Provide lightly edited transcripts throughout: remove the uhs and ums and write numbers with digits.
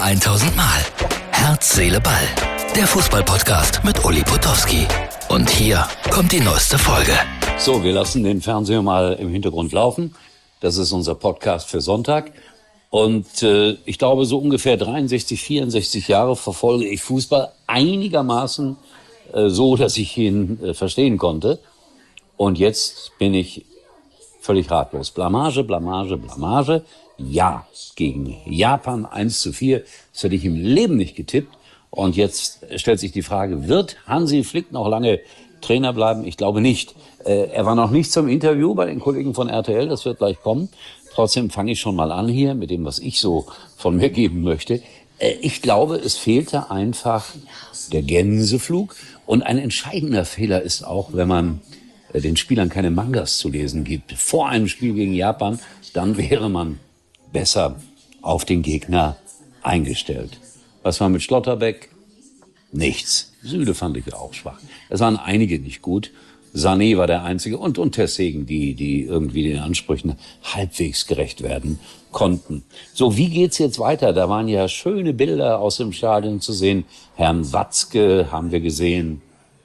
1000 Mal. Herz, Seele, Ball. Der Fußball-Podcast mit Uli Potowski. Und hier kommt die neueste Folge. So, wir lassen den Fernseher mal im Hintergrund laufen. Das ist unser Podcast für Sonntag. Und ich glaube, so ungefähr 63, 64 Jahre verfolge ich Fußball einigermaßen so, dass ich ihn verstehen konnte. Und jetzt bin ich völlig ratlos. Blamage, Blamage, Blamage. Ja, gegen Japan 1:4. Das hätte ich im Leben nicht getippt. Und jetzt stellt sich die Frage, wird Hansi Flick noch lange Trainer bleiben? Ich glaube nicht. Er war noch nicht zum Interview bei den Kollegen von RTL. Das wird gleich kommen. Trotzdem fange ich schon mal an hier mit dem, was ich so von mir geben möchte. Ich glaube, es fehlte einfach der Gänseflug. Und ein entscheidender Fehler ist auch, wenn man den Spielern keine Mangas zu lesen gibt. Vor einem Spiel gegen Japan, dann wäre man besser auf den Gegner eingestellt. Was war mit Schlotterbeck? Nichts. Süle fand ich auch schwach. Es waren einige nicht gut. Sané war der Einzige und Ter Stegen, die irgendwie den Ansprüchen halbwegs gerecht werden konnten. So, wie geht's jetzt weiter? Da waren ja schöne Bilder aus dem Stadion zu sehen. Herrn Watzke haben wir gesehen.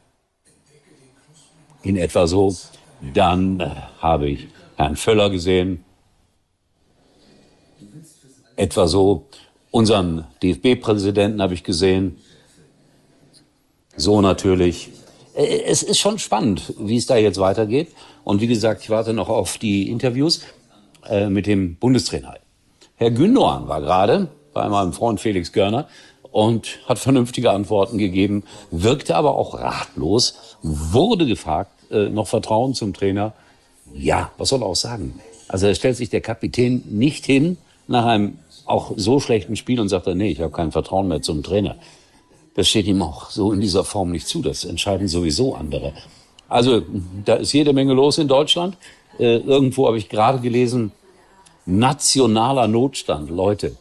In etwa so. Dann habe ich Herrn Völler gesehen. Etwa so. Unseren DFB-Präsidenten habe ich gesehen. So natürlich. Es ist schon spannend, wie es da jetzt weitergeht. Und wie gesagt, ich warte noch auf die Interviews mit dem Bundestrainer. Herr Gündoğan war gerade bei meinem Freund Felix Görner und hat vernünftige Antworten gegeben, wirkte aber auch ratlos, wurde gefragt, noch Vertrauen zum Trainer. Ja, was soll er auch sagen? Also da stellt sich der Kapitän nicht hin nach einem auch so schlechten Spiel und sagt, nee, ich habe kein Vertrauen mehr zum Trainer. Das steht ihm auch so in dieser Form nicht zu. Das entscheiden sowieso andere. Also da ist jede Menge los in Deutschland. Irgendwo habe ich gerade gelesen, nationaler Notstand. Leute.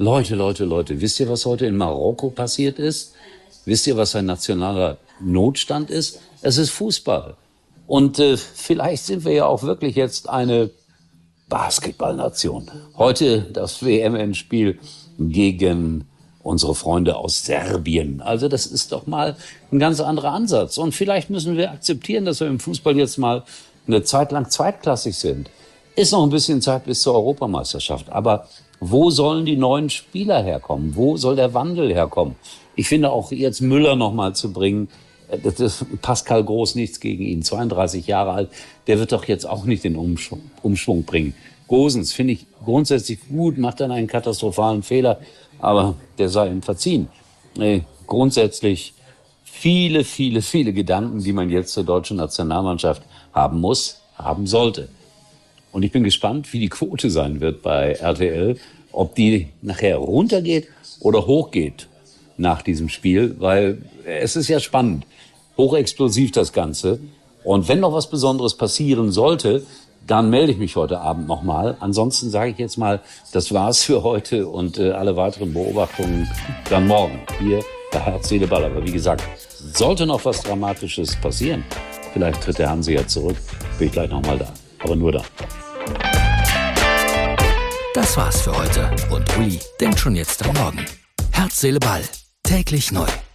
Wisst ihr, was heute in Marokko passiert ist? Wisst ihr, was ein nationaler Notstand ist? Es ist Fußball. Und vielleicht sind wir ja auch wirklich jetzt eine Basketballnation. Heute das WM-Endspiel gegen unsere Freunde aus Serbien. Also das ist doch mal ein ganz anderer Ansatz. Und vielleicht müssen wir akzeptieren, dass wir im Fußball jetzt mal eine Zeit lang zweitklassig sind. Ist noch ein bisschen Zeit bis zur Europameisterschaft. Aber wo sollen die neuen Spieler herkommen? Wo soll der Wandel herkommen? Ich finde auch jetzt Müller noch mal zu bringen, das ist Pascal Groß, nichts gegen ihn, 32 Jahre alt, der wird doch jetzt auch nicht den Umschwung bringen. Gosens finde ich grundsätzlich gut, macht dann einen katastrophalen Fehler, aber der sei ihm verziehen. Grundsätzlich viele Gedanken, die man jetzt zur deutschen Nationalmannschaft haben muss, haben sollte. Und ich bin gespannt, wie die Quote sein wird bei RTL, ob die nachher runtergeht oder hochgeht nach diesem Spiel, weil es ist ja spannend, hochexplosiv das Ganze. Und wenn noch was Besonderes passieren sollte, dann melde ich mich heute Abend nochmal. Ansonsten sage ich jetzt mal, das war's für heute und alle weiteren Beobachtungen dann morgen hier bei Herz, Seele, Ball. Aber wie gesagt, sollte noch was Dramatisches passieren, vielleicht tritt der Hansi ja zurück, bin ich gleich nochmal da. Aber nur da. Das war's für heute und Uli denkt schon jetzt am Morgen. Herz, Seele, Ball. Täglich neu.